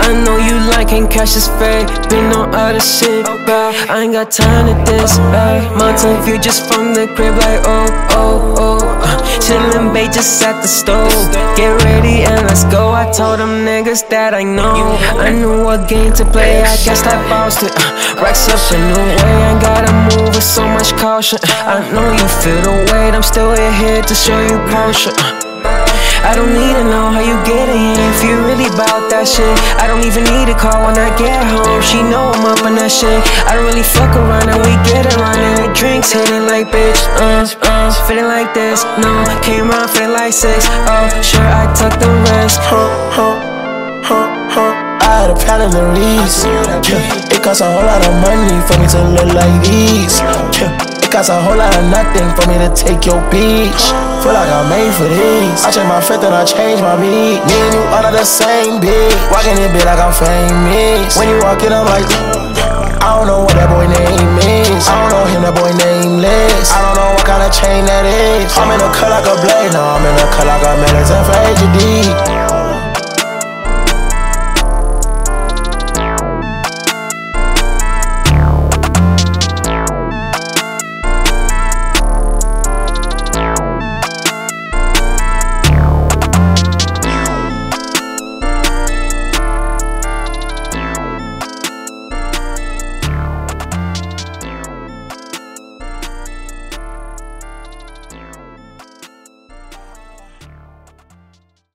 I know you liking cash is fake, been on other shit, but I ain't got time to this, Mountain view just from the crib like chillin' babe just at the stove. Get ready and let's go. I told them niggas that I know. I knew what game to play, I guess that bossed it. Racks up a new way, I gotta move with so much caution. I know you feel the weight, I'm still here to show you caution. I don't need to know how you get in if you really bout that shit. I don't even need a call when I get home. She know I'm up on that shit. I don't really fuck around and we get around and the drinks hitting like bitch. Feeling like this, no. Came around feeling like 6. Oh, sure I took the risk. I had a plan in the reason. It costs a whole lot of money for me to look like these. It costs a whole lot of nothing for me to take your beach. Feel like I'm made for this. I change my fit and I change my beat. Me and you under the same beat. Walking in bed like I'm famous. When you walk in, I'm like, I don't know what that boy name is. I don't know him, that boy nameless. I don't know what kind of chain that is. I'm in a cut like a blade, no, I'm in a cut like a militant for HD.